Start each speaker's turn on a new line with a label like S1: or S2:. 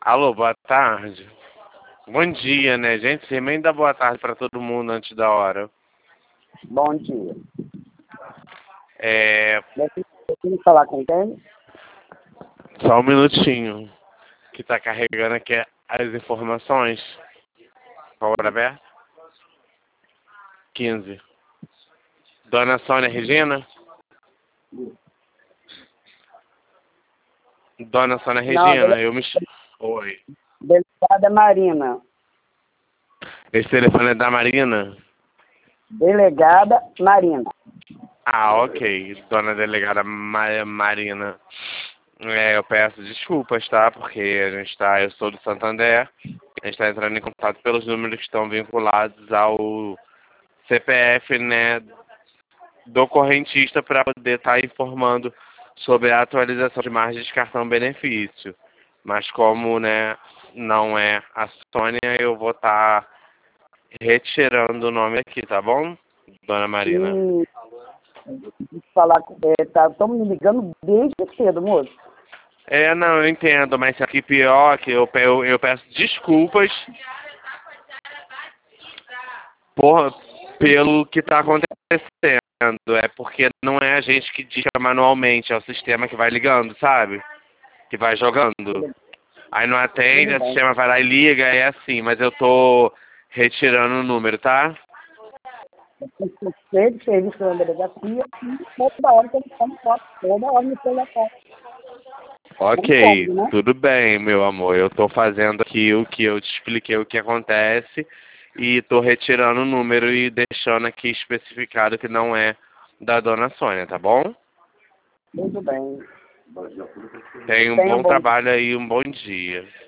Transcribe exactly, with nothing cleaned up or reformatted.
S1: Alô, boa tarde. Bom dia, né, gente? Você nem dá boa tarde pra todo mundo antes da hora.
S2: Bom dia.
S1: É...
S2: Eu queria falar com quem?
S1: Só um minutinho. Que tá carregando aqui as informações. Qual hora aberta? quinze. Dona Sônia Regina? Dona Sônia
S2: Não,
S1: Regina, eu me chamo. Oi.
S2: delegada Marina.
S1: Esse telefone é da Marina?
S2: Delegada Marina.
S1: Ah, ok. Dona Delegada Ma Marina. É, eu peço desculpas, tá? Porque a gente tá, eu sou do Santander. A gente está entrando em contato pelos números que estão vinculados ao C P F, né, do correntista para poder estar informando sobre a atualização de margens de cartão benefício. Mas como, né, não é a Sônia, eu vou estar retirando o nome aqui, tá bom, Dona Marina?
S2: E falar com é, tá, estão me ligando desde cedo, moço.
S1: É, não, eu entendo, mas aqui pior que eu, eu, eu peço desculpas por, pelo que está acontecendo. É porque não é a gente que diga manualmente, é o sistema que vai ligando, sabe? Que vai jogando. Aí não atende, o sistema vai lá e liga, é assim, mas eu tô retirando o número, tá?
S2: Eu sei de serviço na delegacia e toda hora que eles estão foto, toda hora no telefone.
S1: Ok,
S2: Não pode, né?
S1: tudo bem, meu amor. Eu tô fazendo aqui o que eu te expliquei o que acontece e tô retirando o número e deixando aqui especificado que não é da Dona Sônia, tá bom?
S2: Tudo bem.
S1: Tenha um
S2: Tenha um
S1: bom
S2: bom
S1: trabalho aí, um bom dia.